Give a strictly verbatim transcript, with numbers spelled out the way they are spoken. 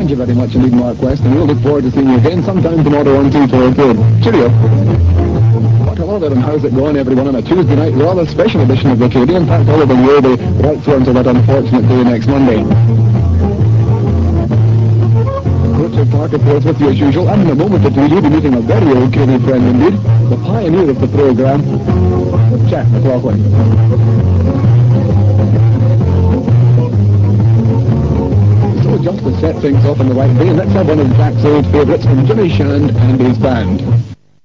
Thank you very much indeed, Mark West, and we'll look forward to seeing you again sometime tomorrow on T four Kid. Cheerio. What hello there, and how's it going, everyone, on a Tuesday night rather special edition of the Kid. In fact, all of them will be right through until that unfortunate day next Monday. Richard Park, of course, with you as usual, and in a moment or two you'll be meeting a very old K D friend indeed, the pioneer of the programme, Jack McLaughlin. So just to set things off in the right vein, let's have one of Jack's old favourites from Jimmy Shand and his band.